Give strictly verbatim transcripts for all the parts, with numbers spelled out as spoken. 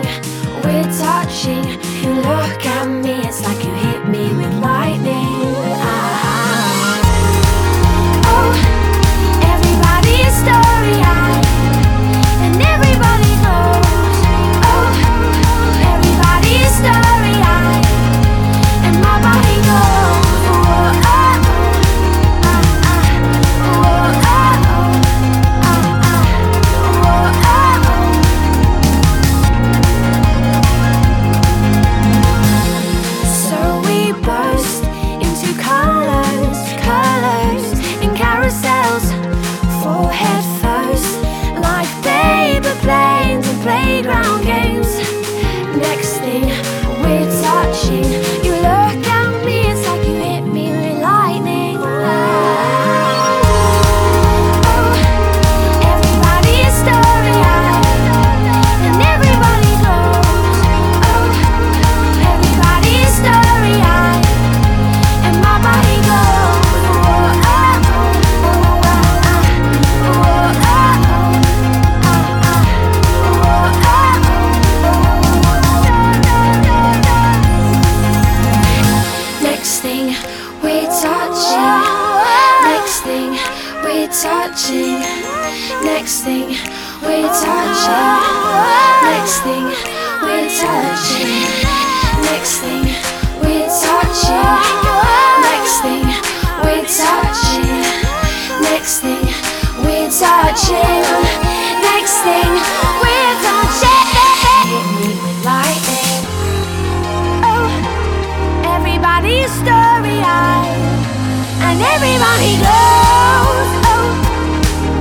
we're touching. You look at me, it's like you hit me with lightning. Ah. Oh, everybody's story-eyed, and everybody knows. Oh, everybody's story-eyed, and my body goes. Whoa, oh, ah, ah, whoa, oh, ah, ah, whoa, oh. So we burst into colors, colors in carousels, fall head first, like paper planes and playground games. Next thing, we're touching. You look at me, it's like you hit me with lightning. Oh, everybody's story-eyed, and everybody goes. Oh, everybody's story-eyed, and my body goes. Whoa, oh, oh, ah, ah, whoa, oh, ah, ah, whoa, oh. Next thing, we're touching. Next thing, we're touching. Next thing, we're touching. Next thing, we're touching. Next thing, we're touching. Next thing, we're touching. Next thing, we're touching. Next thing, we're touching. Hit me with lightning. Oh, everybody's story-eyed, and everybody goes. Oh,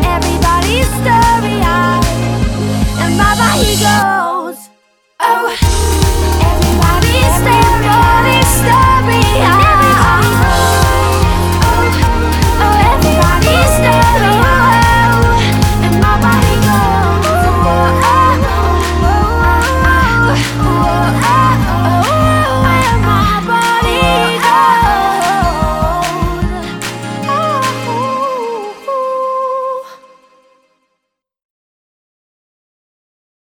everybody's story-eyed, and my body goes. Oh.